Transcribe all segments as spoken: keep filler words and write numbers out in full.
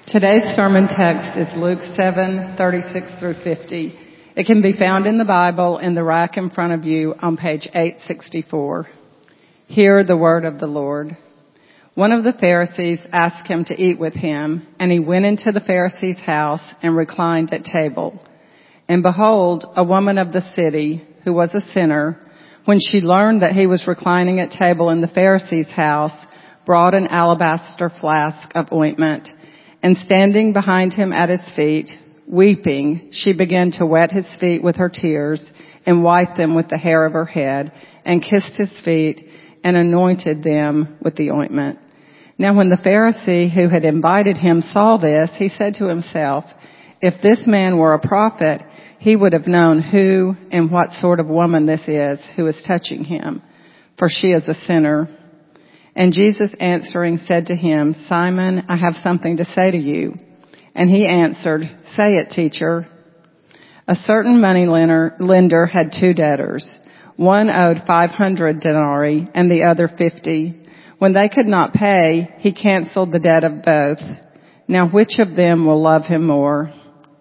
Today's sermon text is Luke seven, thirty-six through fifty. It can be found in the Bible in the rack in front of you on page eight sixty-four. Hear the word of the Lord. One of the Pharisees asked him to eat with him, and he went into the Pharisee's house and reclined at table. And behold, a woman of the city, who was a sinner, when she learned that he was reclining at table in the Pharisee's house, brought an alabaster flask of ointment, and standing behind him at his feet, weeping, she began to wet his feet with her tears and wiped them with the hair of her head and kissed his feet and anointed them with the ointment. Now when the Pharisee who had invited him saw this, he said to himself, if this man were a prophet, he would have known who and what sort of woman this is who is touching him, for she is a sinner. And Jesus answering said to him, Simon, I have something to say to you. And he answered, say it, teacher. A certain money lender had two debtors. One owed five hundred denarii and the other fifty. When they could not pay, he canceled the debt of both. Now which of them will love him more?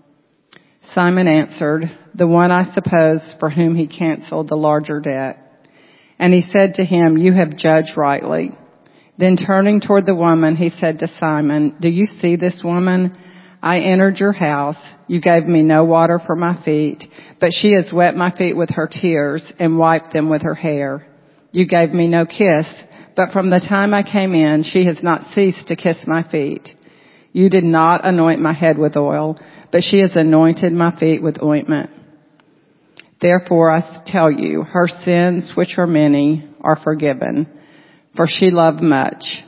Simon answered, the one, I suppose, for whom he canceled the larger debt. And he said to him, you have judged rightly. Then turning toward the woman, he said to Simon, do you see this woman? I entered your house. You gave me no water for my feet, but she has wet my feet with her tears and wiped them with her hair. You gave me no kiss, but from the time I came in, she has not ceased to kiss my feet. You did not anoint my head with oil, but she has anointed my feet with ointment. Therefore I tell you, her sins, which are many, are forgiven, for she loved much.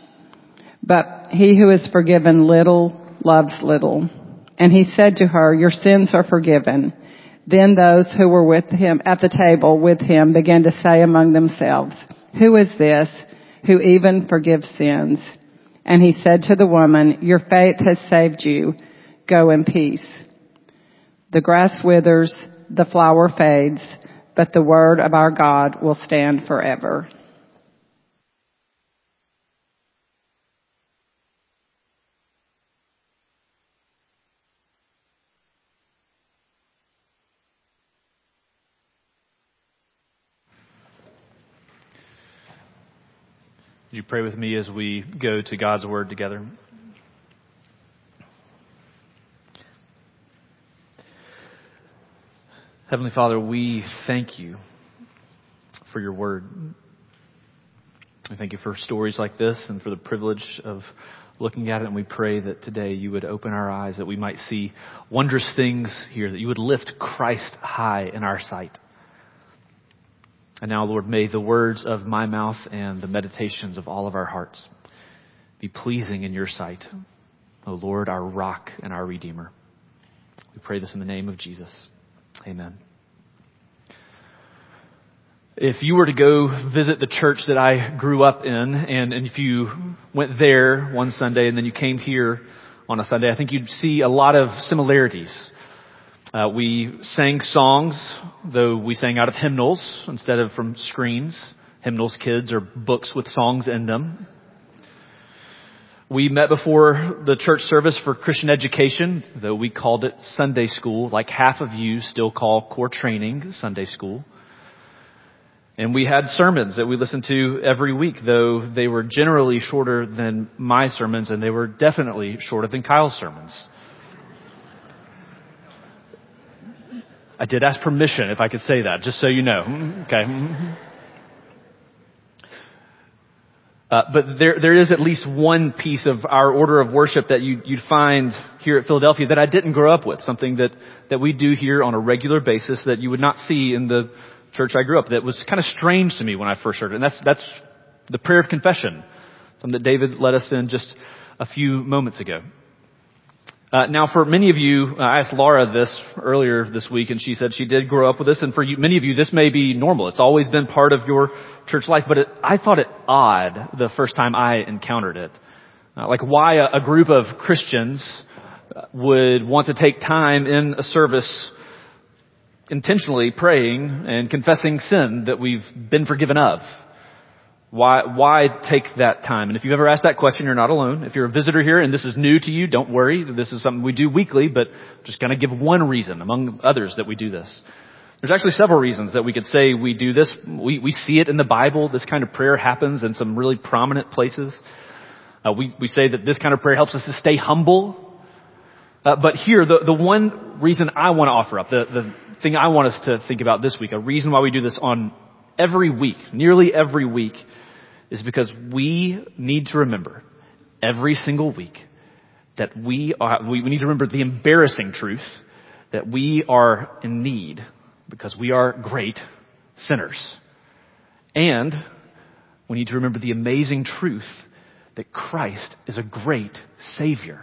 But he who is forgiven little loves little. And he said to her, your sins are forgiven. Then those who were with him at the table with him began to say among themselves, who is this who even forgives sins? And he said to the woman, your faith has saved you. Go in peace. The grass withers, the flower fades, but the word of our God will stand forever. Would you pray with me as we go to God's Word together? Heavenly Father, we thank you for your Word. We thank you for stories like this and for the privilege of looking at it. And we pray that today you would open our eyes, that we might see wondrous things here, that you would lift Christ high in our sight. And now, Lord, may the words of my mouth and the meditations of all of our hearts be pleasing in your sight. O Lord, our rock and our Redeemer. We pray this in the name of Jesus. Amen. If you were to go visit the church that I grew up in, and, and if you went there one Sunday and then you came here on a Sunday, I think you'd see a lot of similarities. Uh, we sang songs, though we sang out of hymnals instead of from screens. Hymnals, kids, are books with songs in them. We met before the church service for Christian education, though we called it Sunday school, like half of you still call core training Sunday school. And we had sermons that we listened to every week, though they were generally shorter than my sermons, and they were definitely shorter than Kyle's sermons. I did ask permission if I could say that, just so you know. Okay. Uh, but there, there is at least one piece of our order of worship that you, you'd find here at Philadelphia that I didn't grow up with. Something that, that we do here on a regular basis that you would not see in the church I grew up. That was kind of strange to me when I first heard it. And that's, that's the prayer of confession. Something that David led us in just a few moments ago. Uh, now, for many of you, uh, I asked Laura this earlier this week, and she said she did grow up with this. And for you, many of you, this may be normal. It's always been part of your church life. But it, I thought it odd the first time I encountered it. Uh, like why a, a group of Christians would want to take time in a service intentionally praying and confessing sin that we've been forgiven of. Why, why take that time? And if you've ever asked that question, you're not alone. If you're a visitor here and this is new to you, don't worry. This is something we do weekly, but I'm just going to give one reason among others that we do this. There's actually several reasons that we could say we do this. We, we see it in the Bible. This kind of prayer happens in some really prominent places. Uh, we, we say that this kind of prayer helps us to stay humble. Uh, but here, the, the one reason I want to offer up, the, the thing I want us to think about this week, a reason why we do this on every week, nearly every week, is because we need to remember every single week that we are, we, we need to remember the embarrassing truth that we are in need because we are great sinners. And we need to remember the amazing truth that Christ is a great Savior.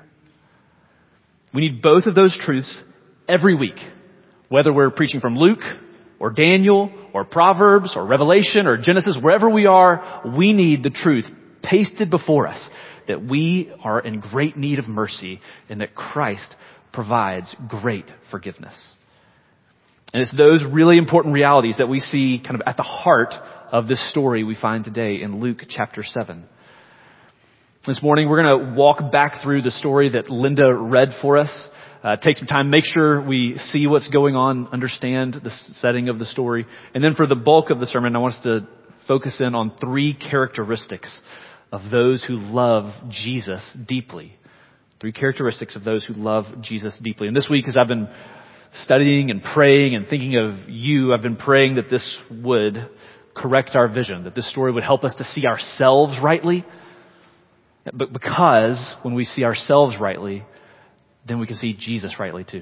We need both of those truths every week, whether we're preaching from Luke or Daniel or Proverbs or Revelation or Genesis, wherever we are, we need the truth pasted before us that we are in great need of mercy and that Christ provides great forgiveness. And it's those really important realities that we see kind of at the heart of this story we find today in Luke chapter seven. This morning we're going to walk back through the story that Linda read for us. Uh, take some time, make sure we see what's going on, understand the setting of the story. And then for the bulk of the sermon, I want us to focus in on three characteristics of those who love Jesus deeply. Three characteristics of those who love Jesus deeply. And this week, as I've been studying and praying and thinking of you, I've been praying that this would correct our vision, that this story would help us to see ourselves rightly. But because when we see ourselves rightly, then we can see Jesus rightly too.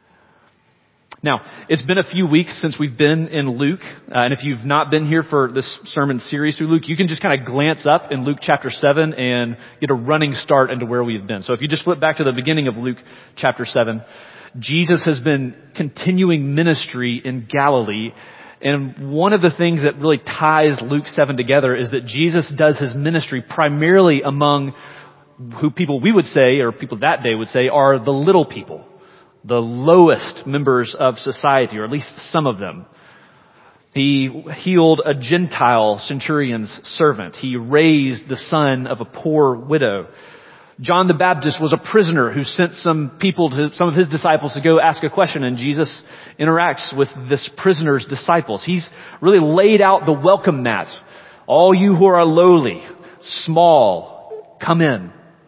Now, it's been a few weeks since we've been in Luke. Uh, and if you've not been here for this sermon series through Luke, you can just kind of glance up in Luke chapter seven and get a running start into where we've been. So if you just flip back to the beginning of Luke chapter seven, Jesus has been continuing ministry in Galilee. And one of the things that really ties Luke seven together is that Jesus does his ministry primarily among who people we would say, or people that day would say, are the little people, the lowest members of society, or at least some of them. He healed a Gentile centurion's servant. He raised the son of a poor widow. John the Baptist was a prisoner who sent some people to, some of his disciples to go ask a question, and Jesus interacts with this prisoner's disciples. He's really laid out the welcome mat. All you who are lowly, small, come in.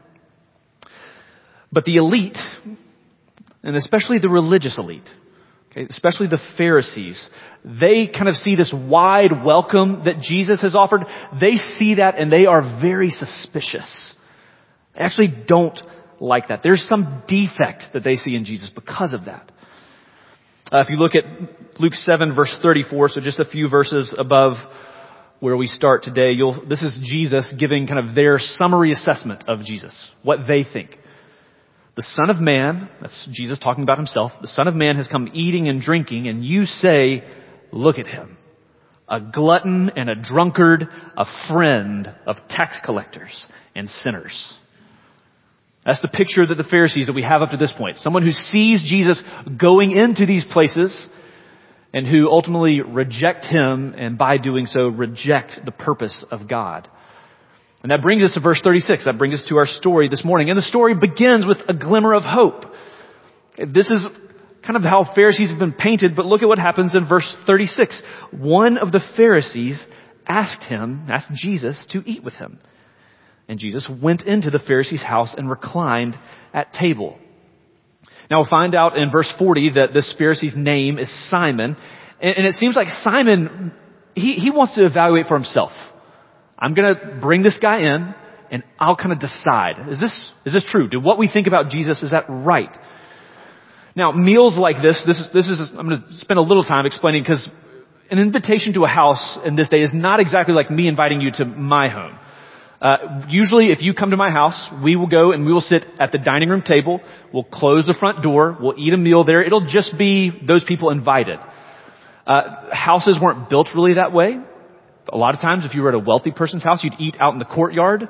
But the elite, and especially the religious elite, okay, especially the Pharisees, they kind of see this wide welcome that Jesus has offered. They see that and they are very suspicious. They actually don't like that. There's some defect that they see in Jesus because of that. Uh, if you look at Luke seven verse thirty-four, so just a few verses above where we start today, you'll, this is Jesus giving kind of their summary assessment of Jesus, what they think. The Son of Man, that's Jesus talking about himself, the Son of Man has come eating and drinking, and you say, look at him, a glutton and a drunkard, a friend of tax collectors and sinners. That's the picture that the Pharisees that we have up to this point. Someone who sees Jesus going into these places and who ultimately reject him, and by doing so reject the purpose of God. And that brings us to verse thirty-six. That brings us to our story this morning. And the story begins with a glimmer of hope. This is kind of how Pharisees have been painted, but look at what happens in verse thirty-six. One of the Pharisees asked him, asked Jesus to eat with him. And Jesus went into the Pharisee's house and reclined at table. Now we'll find out in verse forty that this Pharisee's name is Simon. And it seems like Simon, he, he wants to evaluate for himself. I'm going to bring this guy in and I'll kind of decide, is this, is this true? Do what we think about Jesus, is that right? Now, meals like this, this is, this is, I'm going to spend a little time explaining, because an invitation to a house in this day is not exactly like me inviting you to my home. Uh, usually if you come to my house, we will go and we will sit at the dining room table. We'll close the front door. We'll eat a meal there. It'll just be those people invited. Uh, houses weren't built really that way. A lot of times, if you were at a wealthy person's house, you'd eat out in the courtyard.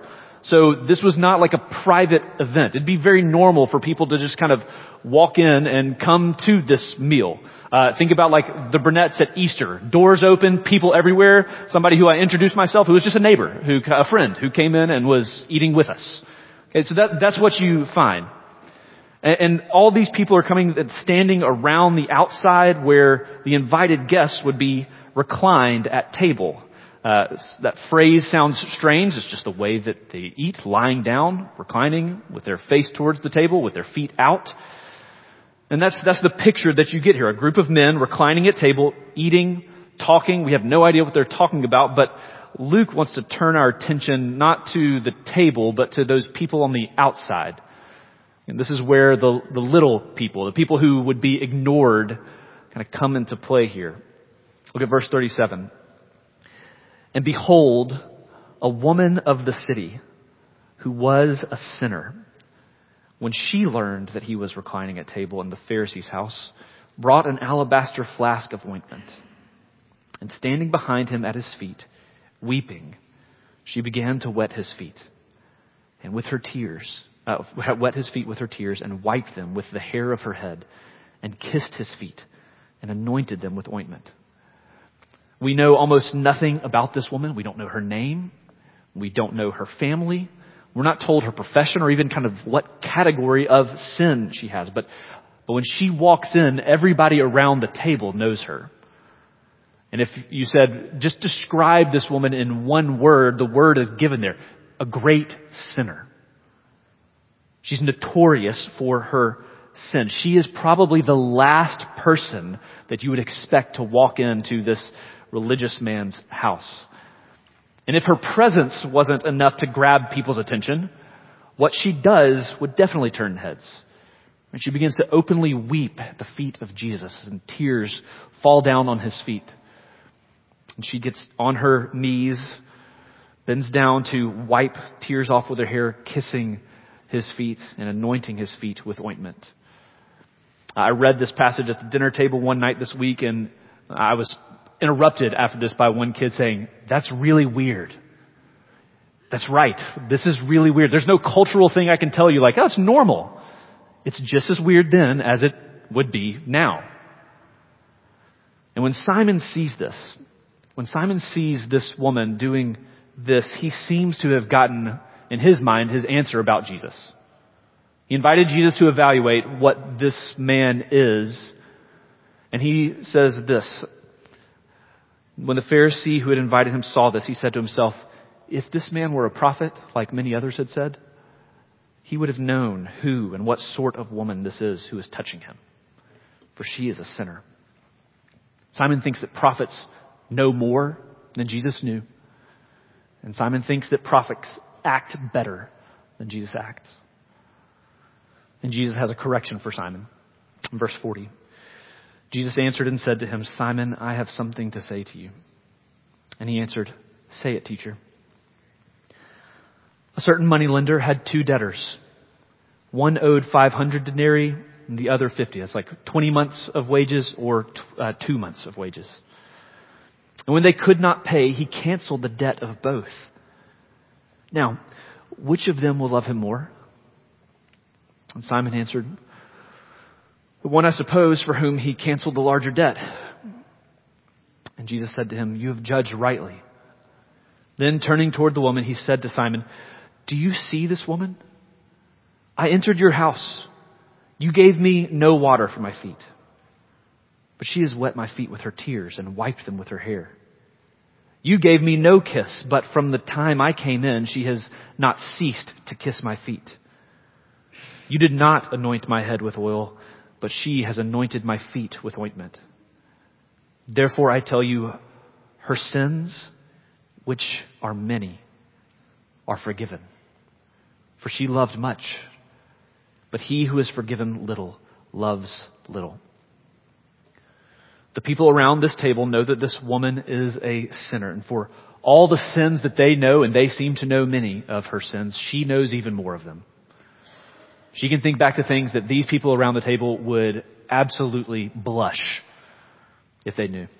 So this was not like a private event. It'd be very normal for people to just kind of walk in and come to this meal. Uh, think about like the Burnett's at Easter. Doors open, people everywhere. Somebody who I introduced myself, who was just a neighbor, who, a friend who came in and was eating with us. Okay, so that, that's what you find. And, and all these people are coming and standing around the outside where the invited guests would be reclined at table. Uh, that phrase sounds strange. It's just the way that they eat, lying down, reclining with their face towards the table, with their feet out. And that's, that's the picture that you get here. A group of men reclining at table, eating, talking. We have no idea what they're talking about, but Luke wants to turn our attention not to the table, but to those people on the outside. And this is where the, the little people, the people who would be ignored, kind of come into play here. Look at verse thirty-seven. And behold, a woman of the city who was a sinner, when she learned that he was reclining at table in the Pharisee's house, brought an alabaster flask of ointment. And standing behind him at his feet, weeping, she began to wet his feet. And with her tears, uh, wet his feet with her tears and wiped them with the hair of her head and kissed his feet and anointed them with ointment. We know almost nothing about this woman. We don't know her name. We don't know her family. We're not told her profession or even kind of what category of sin she has. But, but when she walks in, everybody around the table knows her. And if you said, just describe this woman in one word, the word is given there. A great sinner. She's notorious for her sin. She is probably the last person that you would expect to walk into this religious man's house. And if her presence wasn't enough to grab people's attention, what she does would definitely turn heads. And she begins to openly weep at the feet of Jesus, and tears fall down on his feet. And she gets on her knees, bends down to wipe tears off with her hair, kissing his feet and anointing his feet with ointment. I read this passage at the dinner table one night this week, and I was interrupted after this by one kid saying, "That's really weird." That's right. This is really weird. There's no cultural thing I can tell you like, oh, it's normal. It's just as weird then as it would be now. And when Simon sees this, when Simon sees this woman doing this, he seems to have gotten, in his mind, his answer about Jesus. He invited Jesus to evaluate what this man is. And he says this. When the Pharisee who had invited him saw this, he said to himself, if this man were a prophet, like many others had said, he would have known who and what sort of woman this is who is touching him, for she is a sinner. Simon thinks that prophets know more than Jesus knew. And Simon thinks that prophets act better than Jesus acts. And Jesus has a correction for Simon. In verse forty. Jesus answered and said to him, Simon, I have something to say to you. And he answered, say it, teacher. A certain moneylender had two debtors. One owed five hundred denarii and the other fifty. That's like twenty months of wages or uh, two months of wages. And when they could not pay, he canceled the debt of both. Now, which of them will love him more? And Simon answered, the one, I suppose, for whom he canceled the larger debt. And Jesus said to him, you have judged rightly. Then turning toward the woman, he said to Simon, do you see this woman? I entered your house. You gave me no water for my feet, but she has wet my feet with her tears and wiped them with her hair. You gave me no kiss, but from the time I came in, she has not ceased to kiss my feet. You did not anoint my head with oil, but she has anointed my feet with ointment. Therefore I tell you, her sins, which are many, are forgiven. For she loved much, but he who is forgiven little loves little. The people around this table know that this woman is a sinner. And for all the sins that they know, and they seem to know many of her sins, she knows even more of them. She can think back to things that these people around the table would absolutely blush if they knew.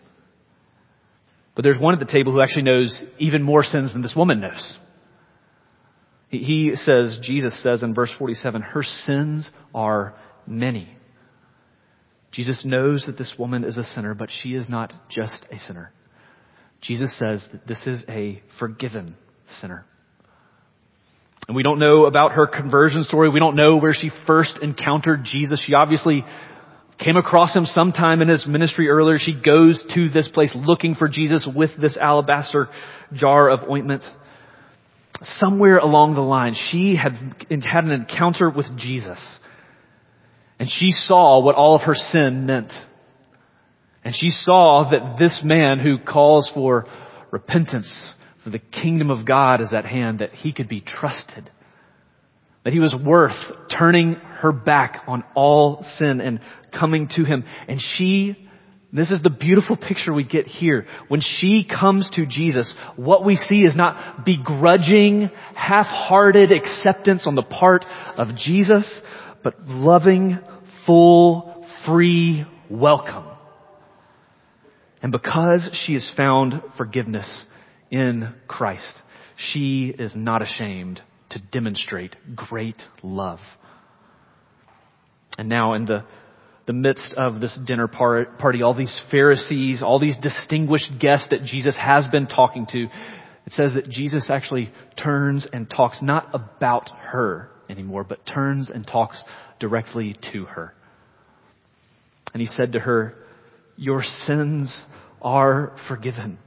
But there's one at the table who actually knows even more sins than this woman knows. He, he says, Jesus says in verse forty-seven, her sins are many. Jesus knows that this woman is a sinner, but she is not just a sinner. Jesus says that this is a forgiven sinner. And we don't know about her conversion story. We don't know where she first encountered Jesus. She obviously came across him sometime in his ministry earlier. She goes to this place looking for Jesus with this alabaster jar of ointment. Somewhere along the line, she had had an encounter with Jesus. And she saw what all of her sin meant. And she saw that this man who calls for repentance, for the kingdom of God is at hand, that he could be trusted. That he was worth turning her back on all sin and coming to him. And she, this is the beautiful picture we get here. When she comes to Jesus, what we see is not begrudging, half-hearted acceptance on the part of Jesus, but loving, full, free welcome. And because she has found forgiveness in Christ, she is not ashamed to demonstrate great love. And now in the, the midst of this dinner par- party, all these Pharisees, all these distinguished guests that Jesus has been talking to, it says that Jesus actually turns and talks not about her anymore, but turns and talks directly to her. And he said to her, your sins are forgiven.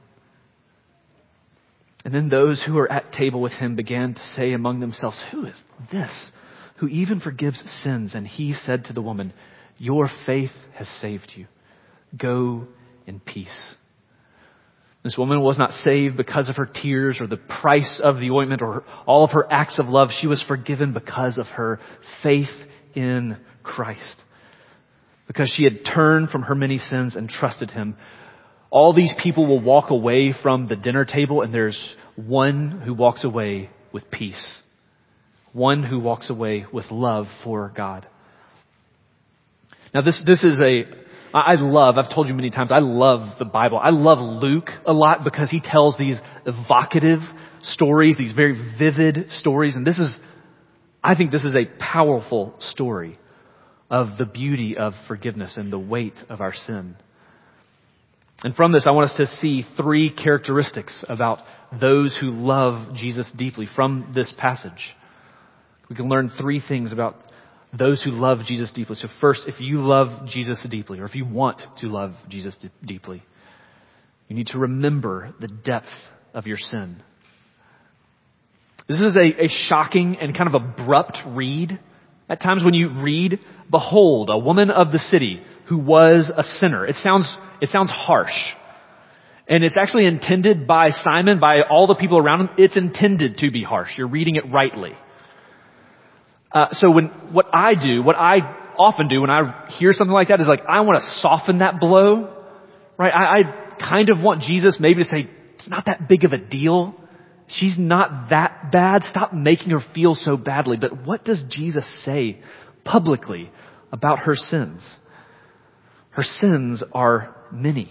And then those who were at table with him began to say among themselves, who is this who even forgives sins? And he said to the woman, your faith has saved you. Go in peace. This woman was not saved because of her tears or the price of the ointment or all of her acts of love. She was forgiven because of her faith in Christ. Because she had turned from her many sins and trusted him. All these people will walk away from the dinner table, and there's one who walks away with peace. One who walks away with love for God. Now this, this is a, I love, I've told you many times, I love the Bible. I love Luke a lot because he tells these evocative stories, these very vivid stories. And this is, I think this is a powerful story of the beauty of forgiveness and the weight of our sin. And from this, I want us to see three characteristics about those who love Jesus deeply from this passage. We can learn three things about those who love Jesus deeply. So first, if you love Jesus deeply, or if you want to love Jesus deeply, you need to remember the depth of your sin. This is a, a shocking and kind of abrupt read. At times when you read, behold, a woman of the city who was a sinner. It sounds It sounds harsh. And it's actually intended by Simon, by all the people around him. It's intended to be harsh. You're reading it rightly. Uh, so when, what I do, what I often do when I hear something like that is like, I want to soften that blow, right? I, I kind of want Jesus maybe to say, it's not that big of a deal. She's not that bad. Stop making her feel so badly. But what does Jesus say publicly about her sins? Her sins are many.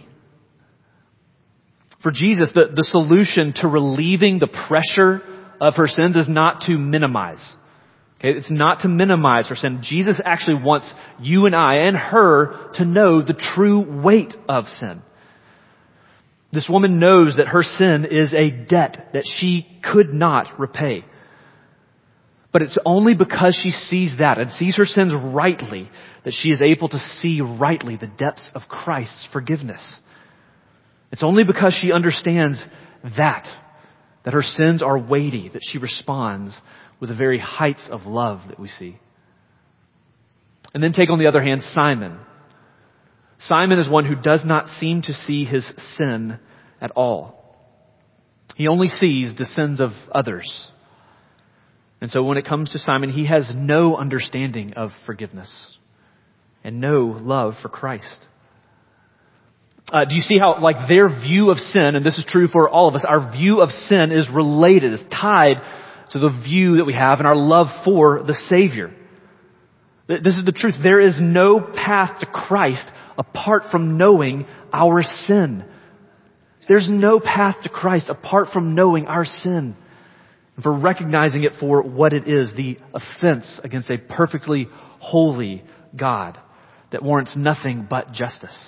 For Jesus, the, the solution to relieving the pressure of her sins is not to minimize. Okay, it's not to minimize her sin. Jesus actually wants you and I and her to know the true weight of sin. This woman knows that her sin is a debt that she could not repay. But it's only because she sees that and sees her sins rightly that she is able to see rightly the depths of Christ's forgiveness. It's only because she understands that, that her sins are weighty, that she responds with the very heights of love that we see. And then take on the other hand, Simon. Simon is one who does not seem to see his sin at all. He only sees the sins of others. And so when it comes to Simon, he has no understanding of forgiveness and no love for Christ. Uh, do you see how, like, their view of sin, and this is true for all of us, our view of sin is related, is tied to the view that we have and our love for the Savior. This is the truth. There is no path to Christ apart from knowing our sin. There's no path to Christ apart from knowing our sin. and for recognizing it for what it is, the offense against a perfectly holy God that warrants nothing but justice.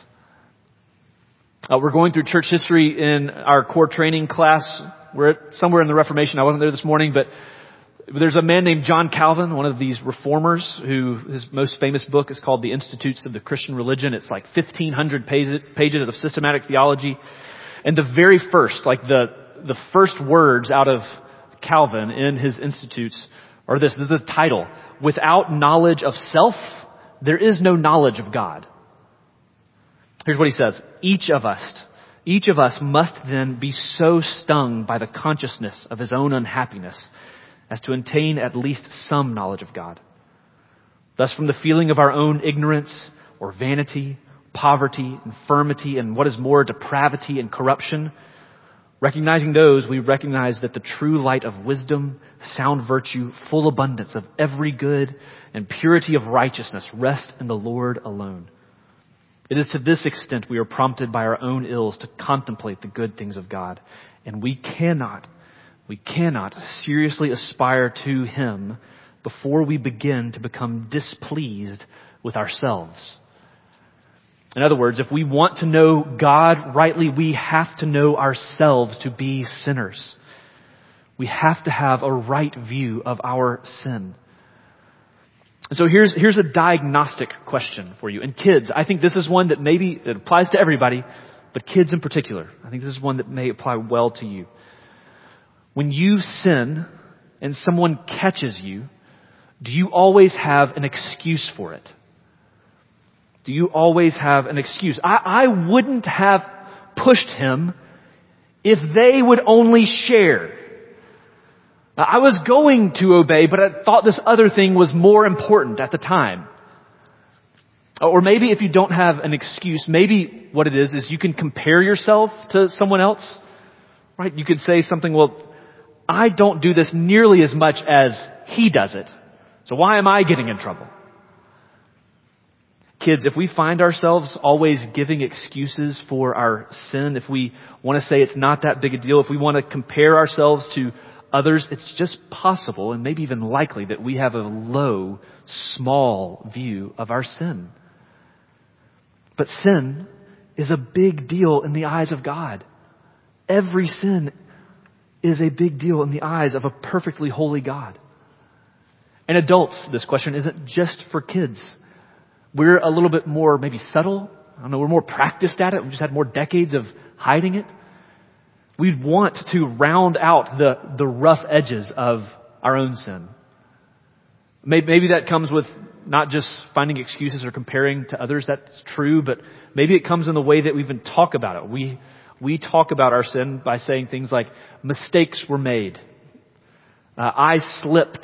Uh, we're going through church history in our core training class. We're at somewhere in the Reformation. I wasn't there this morning, but there's a man named John Calvin, one of these reformers, who his most famous book is called The Institutes of the Christian Religion. It's like fifteen hundred pages, pages of systematic theology. And the very first, like the, the first words out of Calvin in his Institutes are this. This is the title. Without knowledge of self, there is no knowledge of God. Here's what he says. Each of us, each of us must then be so stung by the consciousness of his own unhappiness as to attain at least some knowledge of God. Thus, from the feeling of our own ignorance or vanity, poverty, infirmity, and what is more, depravity and corruption, recognizing those, we recognize that the true light of wisdom, sound virtue, full abundance of every good, and purity of righteousness rest in the Lord alone. It is to this extent we are prompted by our own ills to contemplate the good things of God. And we cannot, we cannot seriously aspire to Him before we begin to become displeased with ourselves. In other words, if we want to know God rightly, we have to know ourselves to be sinners. We have to have a right view of our sin. And so here's, here's a diagnostic question for you. And kids, I think this is one that maybe it applies to everybody, but kids in particular. I think this is one that may apply well to you. When you sin and someone catches you, do you always have an excuse for it? Do you always have an excuse? I, I wouldn't have pushed him if they would only share. I was going to obey, but I thought this other thing was more important at the time. Or maybe if you don't have an excuse, maybe what it is, is you can compare yourself to someone else, right? You could say something, well, I don't do this nearly as much as he does it. So why am I getting in trouble? Kids, if we find ourselves always giving excuses for our sin, if we want to say it's not that big a deal, if we want to compare ourselves to others, it's just possible and maybe even likely that we have a low, small view of our sin. But sin is a big deal in the eyes of God. Every sin is a big deal in the eyes of a perfectly holy God. And adults, this question isn't just for kids. We're a little bit more maybe subtle. I don't know, we're more practiced at it. We've just had more decades of hiding it. We'd want to round out the, the rough edges of our own sin. Maybe, maybe that comes with not just finding excuses or comparing to others. That's true, but maybe it comes in the way that we even talk about it. We, we talk about our sin by saying things like, mistakes were made. Uh, I slipped.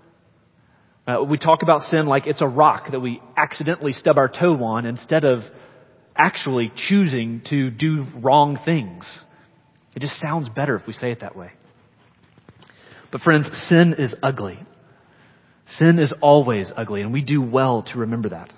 Uh, we talk about sin like it's a rock that we accidentally stub our toe on instead of actually choosing to do wrong things. It just sounds better if we say it that way. But friends, sin is ugly. Sin is always ugly, and we do well to remember that.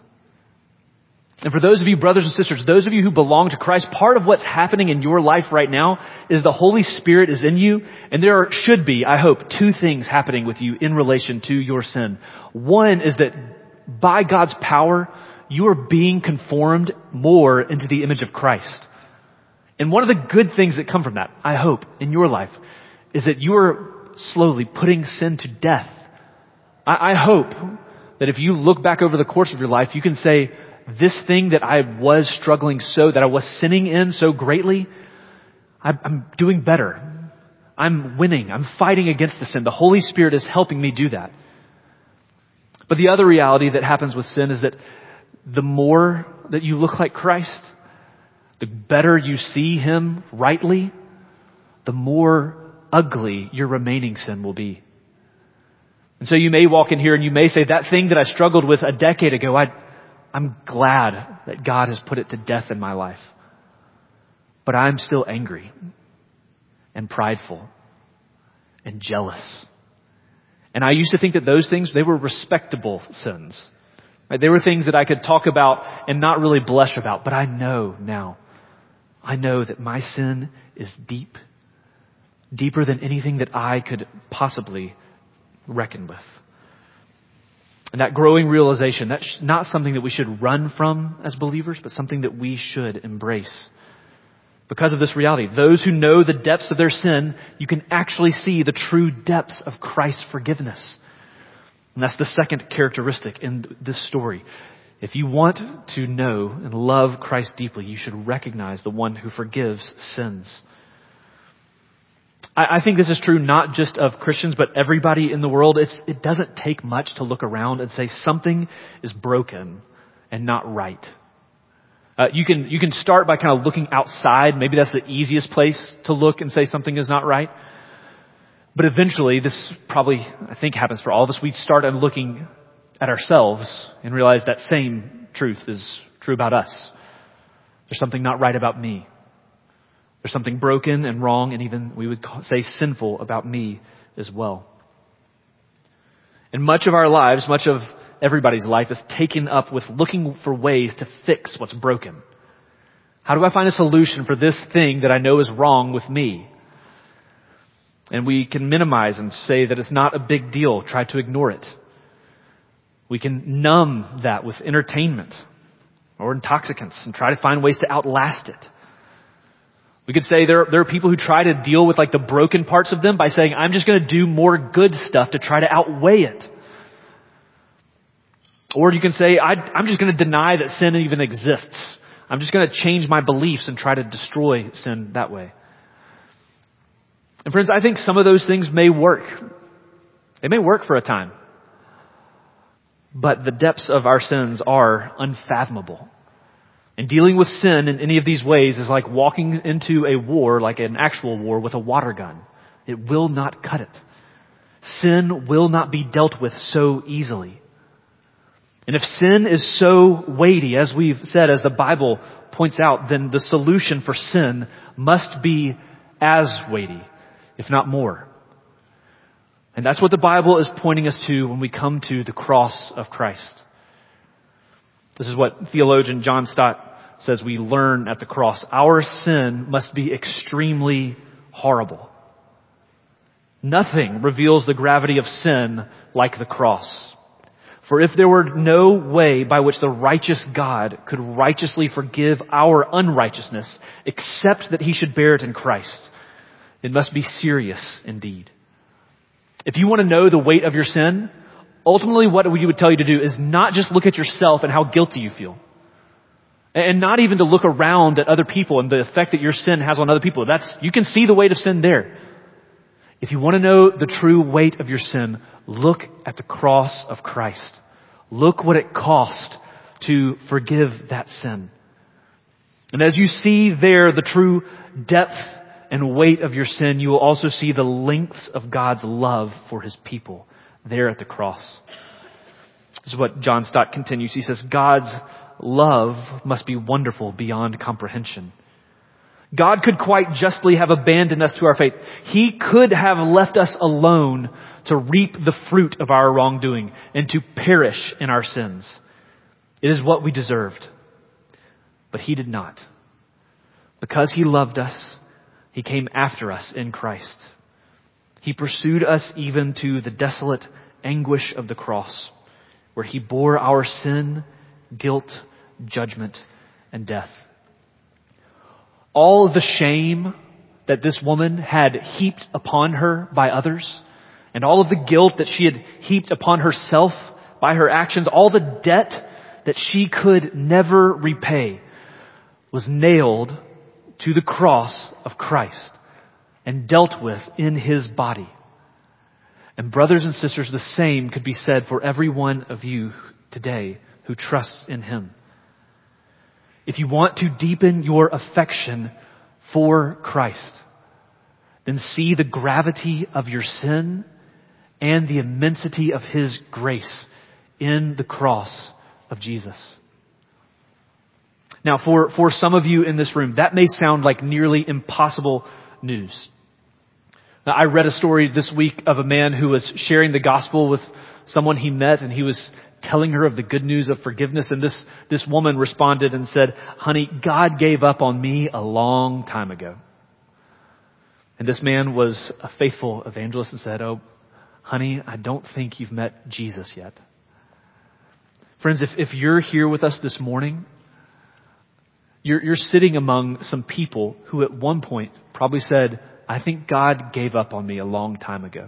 And for those of you brothers and sisters, those of you who belong to Christ, part of what's happening in your life right now is the Holy Spirit is in you, and there are, should be, I hope, two things happening with you in relation to your sin. One is that by God's power, you are being conformed more into the image of Christ. And one of the good things that come from that, I hope, in your life, is that you are slowly putting sin to death. I, I hope that if you look back over the course of your life, you can say, this thing that I was struggling so, that I was sinning in so greatly, I, I'm doing better. I'm winning. I'm fighting against the sin. The Holy Spirit is helping me do that. But the other reality that happens with sin is that the more that you look like Christ, the better you see Him rightly, the more ugly your remaining sin will be. And so you may walk in here and you may say, that thing that I struggled with a decade ago, I, I'm glad that God has put it to death in my life. But I'm still angry and prideful and jealous. And I used to think that those things, they were respectable sins. Right? They were things that I could talk about and not really blush about. But I know now, I know that my sin is deep deeper than anything that I could possibly reckon with. And that growing realization, that's not something that we should run from as believers, but something that we should embrace. Because of this reality, those who know the depths of their sin, you can actually see the true depths of Christ's forgiveness. And that's the second characteristic in this story. If you want to know and love Christ deeply, you should recognize the one who forgives sins. I think this is true not just of Christians, but everybody in the world. It's, it doesn't take much to look around and say something is broken and not right. Uh, you can you can start by kind of looking outside. Maybe that's the easiest place to look and say something is not right. But eventually, this probably, I think, happens for all of us. We start on looking at ourselves and realize that same truth is true about us. There's something not right about me. There's something broken and wrong, and even we would say sinful about me as well. And much of our lives, much of everybody's life is taken up with looking for ways to fix what's broken. How do I find a solution for this thing that I know is wrong with me? And we can minimize and say that it's not a big deal, try to ignore it. We can numb that with entertainment or intoxicants and try to find ways to outlast it. We could say there, there are people who try to deal with like the broken parts of them by saying, I'm just going to do more good stuff to try to outweigh it. Or you can say, I, I'm just going to deny that sin even exists. I'm just going to change my beliefs and try to destroy sin that way. And friends, I think some of those things may work. They may work for a time. But the depths of our sins are unfathomable. And dealing with sin in any of these ways is like walking into a war, like an actual war, with a water gun. It will not cut it. Sin will not be dealt with so easily. And if sin is so weighty, as we've said, as the Bible points out, then the solution for sin must be as weighty, if not more. And that's what the Bible is pointing us to when we come to the cross of Christ. This is what theologian John Stott says we learn at the cross. Our sin must be extremely horrible. Nothing reveals the gravity of sin like the cross. For if there were no way by which the righteous God could righteously forgive our unrighteousness, except that he should bear it in Christ, it must be serious indeed. If you want to know the weight of your sin, ultimately what we would tell you to do is not just look at yourself and how guilty you feel. And not even to look around at other people and the effect that your sin has on other people. That's, you can see the weight of sin there. If you want to know the true weight of your sin, look at the cross of Christ. Look what it cost to forgive that sin. And as you see there the true depth and weight of your sin, you will also see the lengths of God's love for his people there at the cross. This is what John Stott continues. He says, God's love must be wonderful beyond comprehension. God could quite justly have abandoned us to our fate. He could have left us alone to reap the fruit of our wrongdoing and to perish in our sins. It is what we deserved. But he did not. Because he loved us, he came after us in Christ. He pursued us even to the desolate anguish of the cross, where he bore our sin, guilt, judgment, and death. All the shame that this woman had heaped upon her by others, and all of the guilt that she had heaped upon herself by her actions, all the debt that she could never repay, was nailed to the cross of Christ and dealt with in his body. And brothers and sisters, the same could be said for every one of you today who trusts in him. If you want to deepen your affection for Christ, then see the gravity of your sin and the immensity of his grace in the cross of Jesus. Now, for, for some of you in this room, that may sound like nearly impossible news. Now, I read a story this week of a man who was sharing the gospel with someone he met, and he was telling her of the good news of forgiveness. And this, this woman responded and said, honey, God gave up on me a long time ago. And this man was a faithful evangelist and said, "Oh, honey, I don't think you've met Jesus yet." Friends, if, if you're here with us this morning, you're, you're sitting among some people who at one point probably said, "I think God gave up on me a long time ago."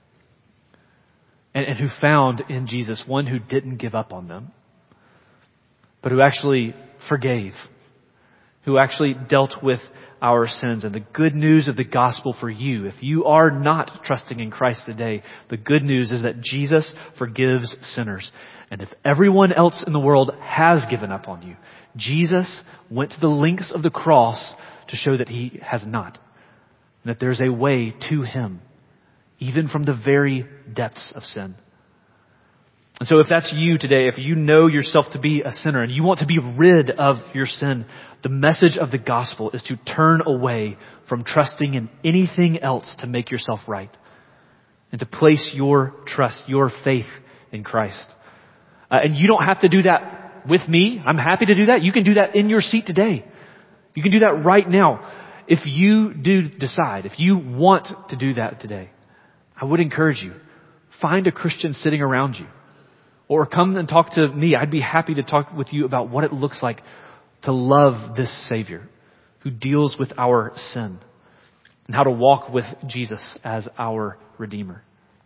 And, and who found in Jesus one who didn't give up on them, but who actually forgave, who actually dealt with our sins. And the good news of the gospel for you, if you are not trusting in Christ today, the good news is that Jesus forgives sinners. And if everyone else in the world has given up on you, Jesus went to the lengths of the cross to show that he has not. And that there's a way to him, even from the very depths of sin. And so if that's you today, if you know yourself to be a sinner and you want to be rid of your sin, the message of the gospel is to turn away from trusting in anything else to make yourself right and to place your trust, your faith in Christ. Uh, and you don't have to do that with me. I'm happy to do that. You can do that in your seat today. You can do that right now. If you do decide, if you want to do that today, I would encourage you, find a Christian sitting around you. Or come and talk to me. I'd be happy to talk with you about what it looks like to love this Savior who deals with our sin and how to walk with Jesus as our Redeemer.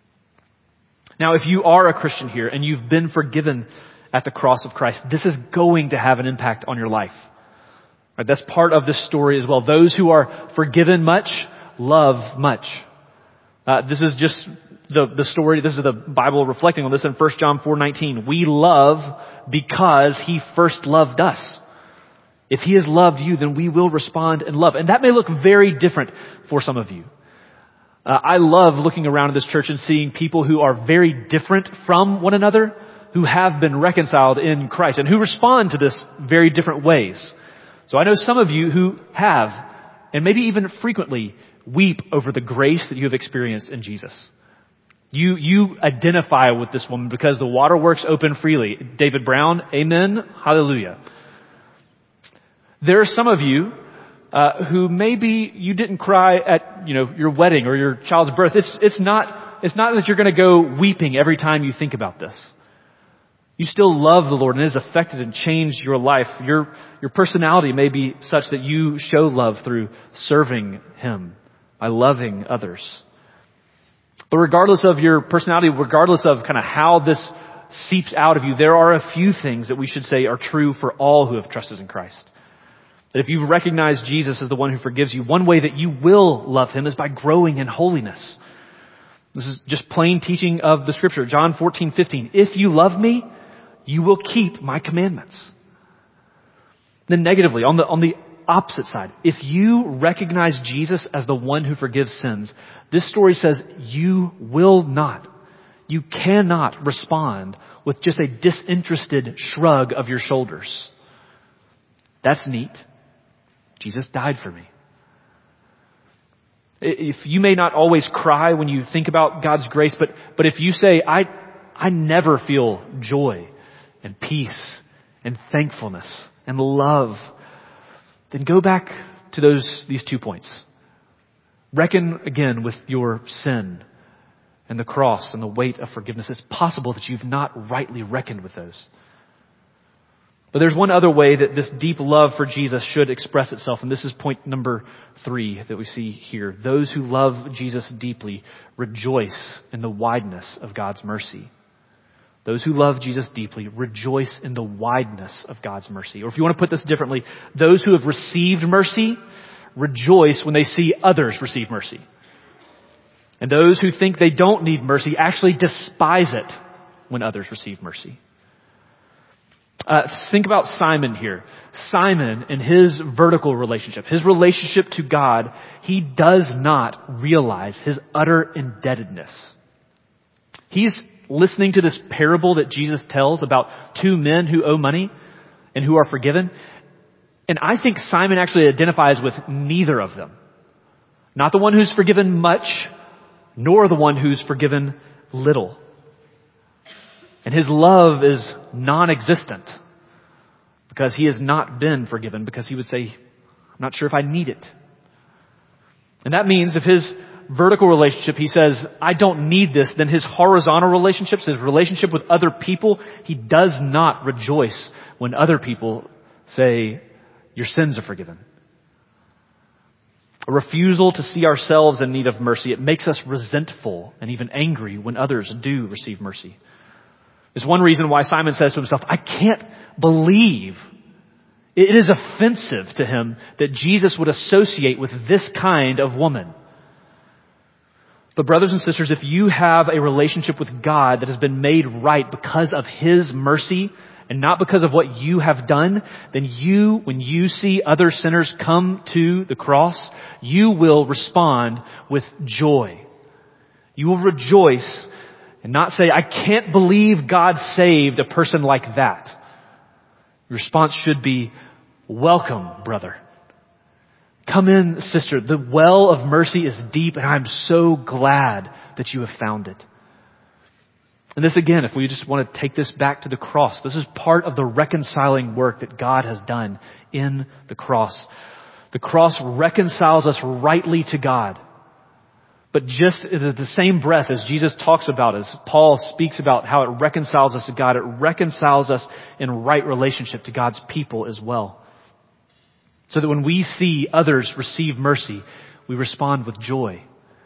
Now, if you are a Christian here and you've been forgiven at the cross of Christ, this is going to have an impact on your life. Right? That's part of this story as well. Those who are forgiven much, love much. Uh, this is just the, the story. This is the Bible reflecting on this in First John four nineteen. We love because he first loved us. If he has loved you, then we will respond in love. And that may look very different for some of you. Uh, I love looking around in this church and seeing people who are very different from one another, who have been reconciled in Christ and who respond to this very different ways. So I know some of you who have, and maybe even frequently, weep over the grace that you have experienced in Jesus. You, you identify with this woman because the waterworks open freely. David Brown, amen, hallelujah. There are some of you uh, who maybe you didn't cry at, you know, your wedding or your child's birth. It's, it's not, it's not that you're going to go weeping every time you think about this. You still love the Lord and it has affected and changed your life. Your, your personality may be such that you show love through serving him, by loving others. But regardless of your personality, regardless of kind of how this seeps out of you, there are a few things that we should say are true for all who have trusted in Christ. That if you recognize Jesus as the one who forgives you, one way that you will love him is by growing in holiness. This is just plain teaching of the scripture. John fourteen fifteen. If you love me, you will keep my commandments. Then negatively, on the, on the opposite side, if you recognize Jesus as the one who forgives sins, this story says you will not, you cannot respond with just a disinterested shrug of your shoulders. That's neat. Jesus died for me. If you may not always cry when you think about God's grace, but, but if you say, I, I never feel joy and peace and thankfulness and love, then go back to those, these two points. Reckon again with your sin and the cross and the weight of forgiveness. It's possible that you've not rightly reckoned with those. But there's one other way that this deep love for Jesus should express itself, and this is point number three that we see here. Those who love Jesus deeply rejoice in the wideness of God's mercy. Those who love Jesus deeply rejoice in the wideness of God's mercy. Or if you want to put this differently, those who have received mercy rejoice when they see others receive mercy. And those who think they don't need mercy actually despise it when others receive mercy. Uh, think about Simon here. Simon and his vertical relationship, his relationship to God, he does not realize his utter indebtedness. He's listening to this parable that Jesus tells about two men who owe money and who are forgiven. And I think Simon actually identifies with neither of them. Not the one who's forgiven much, nor the one who's forgiven little. And his love is non-existent because he has not been forgiven, because he would say, I'm not sure if I need it. And that means if his vertical relationship, he says, I don't need this, then his horizontal relationships, his relationship with other people, he does not rejoice when other people say, your sins are forgiven. A refusal to see ourselves in need of mercy, it makes us resentful and even angry when others do receive mercy. It's one reason why Simon says to himself, I can't believe. It is offensive to him that Jesus would associate with this kind of woman. But brothers and sisters, if you have a relationship with God that has been made right because of His mercy and not because of what you have done, then you, when you see other sinners come to the cross, you will respond with joy. You will rejoice and not say, I can't believe God saved a person like that. Your response should be, welcome, brother. Come in, sister. The well of mercy is deep, and I'm so glad that you have found it. And this again, if we just want to take this back to the cross, this is part of the reconciling work that God has done in the cross. The cross reconciles us rightly to God. But just in the same breath as Jesus talks about, as Paul speaks about how it reconciles us to God, it reconciles us in right relationship to God's people as well. So that when we see others receive mercy, we respond with joy.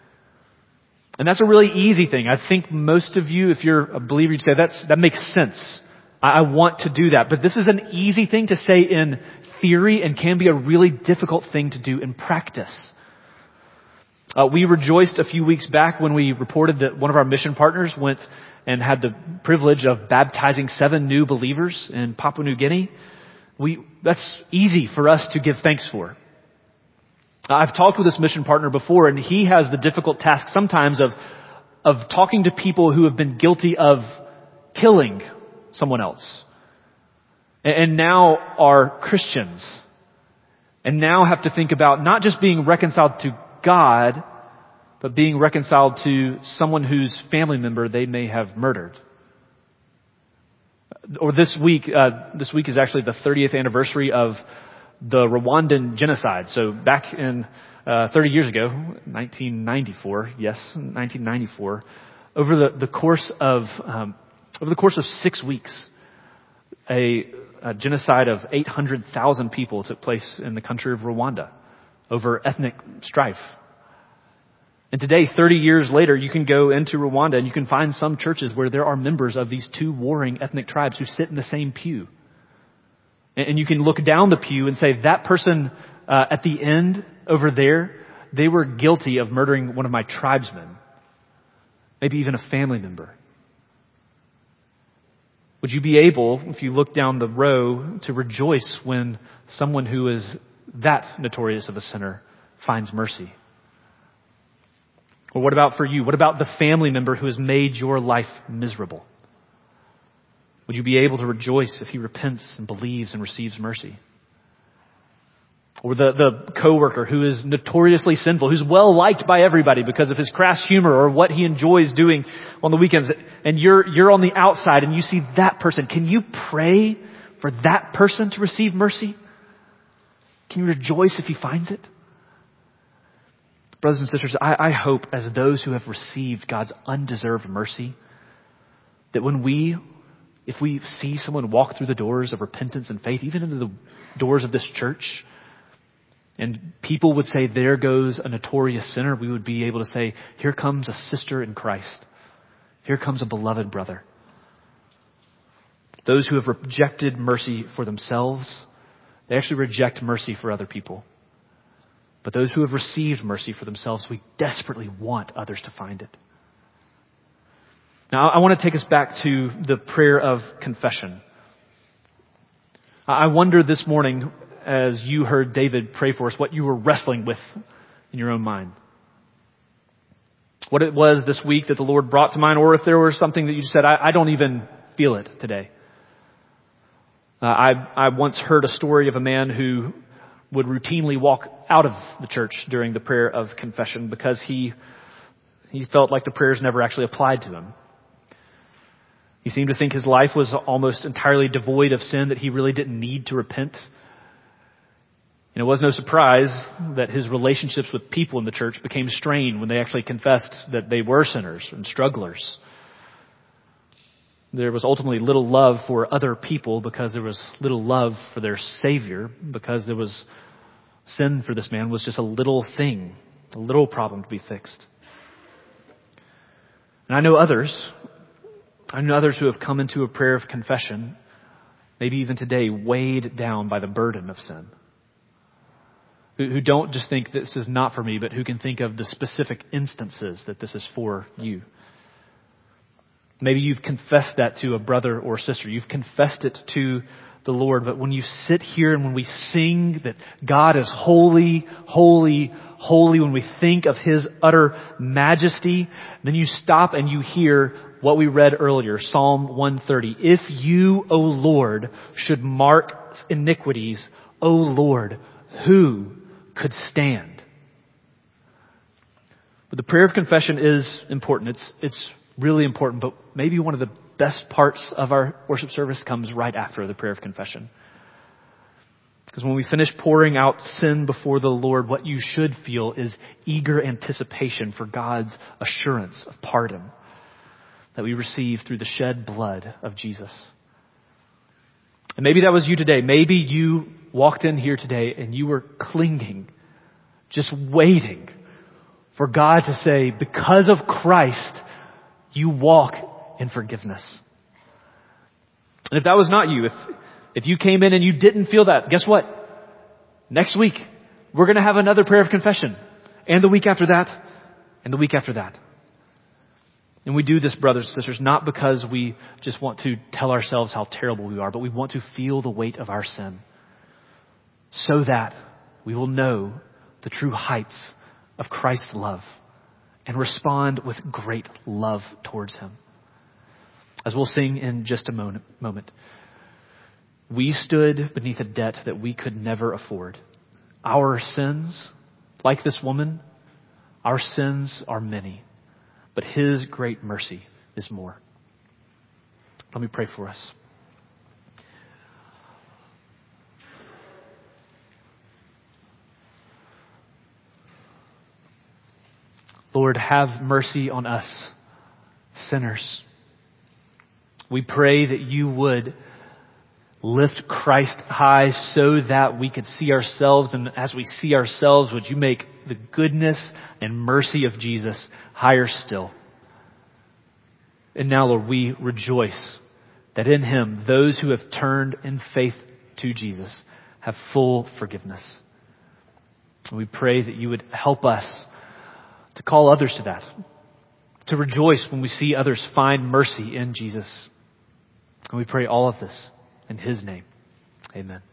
And that's a really easy thing. I think most of you, if you're a believer, you'd say that's, that makes sense. I, I want to do that. But this is an easy thing to say in theory and can be a really difficult thing to do in practice. Uh, we rejoiced a few weeks back when we reported that one of our mission partners went and had the privilege of baptizing seven new believers in Papua New Guinea. We, that's easy for us to give thanks for. I've talked with this mission partner before, and he has the difficult task sometimes of, of talking to people who have been guilty of killing someone else. And, and now are Christians. And now have to think about not just being reconciled to God, but being reconciled to someone whose family member they may have murdered. Or this week, uh, this week is actually the thirtieth anniversary of the Rwandan genocide. So back in, uh, thirty years ago, nineteen ninety-four, yes, nineteen ninety-four, over the, the course of, um, over the course of six weeks, a, a genocide of eight hundred thousand people took place in the country of Rwanda over ethnic strife. And today, thirty years later, you can go into Rwanda and you can find some churches where there are members of these two warring ethnic tribes who sit in the same pew. And you can look down the pew and say, that person uh, at the end over there, they were guilty of murdering one of my tribesmen. Maybe even a family member. Would you be able, if you look down the row, to rejoice when someone who is that notorious of a sinner finds mercy? Or what about for you? What about the family member who has made your life miserable? Would you be able to rejoice if he repents and believes and receives mercy? Or the, the coworker who is notoriously sinful, who's well liked by everybody because of his crass humor or what he enjoys doing on the weekends, and you're, you're on the outside and you see that person. Can you pray for that person to receive mercy? Can you rejoice if he finds it? Brothers and sisters, I, I hope as those who have received God's undeserved mercy, that when we, if we see someone walk through the doors of repentance and faith, even into the doors of this church, and people would say, there goes a notorious sinner, we would be able to say, here comes a sister in Christ. Here comes a beloved brother. Those who have rejected mercy for themselves, they actually reject mercy for other people. But those who have received mercy for themselves, we desperately want others to find it. Now, I want to take us back to the prayer of confession. I wonder this morning, as you heard David pray for us, what you were wrestling with in your own mind. What it was this week that the Lord brought to mind, or if there was something that you said, I, I don't even feel it today. Uh, I, I once heard a story of a man who would routinely walk out of the church during the prayer of confession because he he felt like the prayers never actually applied to him. He seemed to think his life was almost entirely devoid of sin, that he really didn't need to repent. And it was no surprise that his relationships with people in the church became strained when they actually confessed that they were sinners and strugglers. There was ultimately little love for other people because there was little love for their Savior, because there was sin for this man was just a little thing, a little problem to be fixed. And I know others, I know others who have come into a prayer of confession, maybe even today, weighed down by the burden of sin. Who, who don't just think this is not for me, but who can think of the specific instances that this is for you. Maybe you've confessed that to a brother or sister. You've confessed it to the Lord. But when you sit here and when we sing that God is holy, holy, holy, when we think of His utter majesty, then you stop and you hear what we read earlier, Psalm one thirty. If you, O Lord, should mark iniquities, O Lord, who could stand? But the prayer of confession is important. It's, it's really important, but maybe one of the best parts of our worship service comes right after the prayer of confession. Because when we finish pouring out sin before the Lord, what you should feel is eager anticipation for God's assurance of pardon that we receive through the shed blood of Jesus. And maybe that was you today. Maybe you walked in here today and you were clinging, just waiting for God to say, because of Christ, you walk in forgiveness. And if that was not you, if if you came in and you didn't feel that, guess what? Next week, we're going to have another prayer of confession. And the week after that, and the week after that. And we do this, brothers and sisters, not because we just want to tell ourselves how terrible we are, but we want to feel the weight of our sin so that we will know the true heights of Christ's love and respond with great love towards Him. As we'll sing in just a moment, we stood beneath a debt that we could never afford. Our sins, like this woman, our sins are many. But His great mercy is more. Let me pray for us. Lord, have mercy on us, sinners. We pray that you would lift Christ high so that we could see ourselves, and as we see ourselves, would you make the goodness and mercy of Jesus higher still. And now, Lord, we rejoice that in Him, those who have turned in faith to Jesus have full forgiveness. And we pray that you would help us to call others to that, to rejoice when we see others find mercy in Jesus. And we pray all of this in His name. Amen.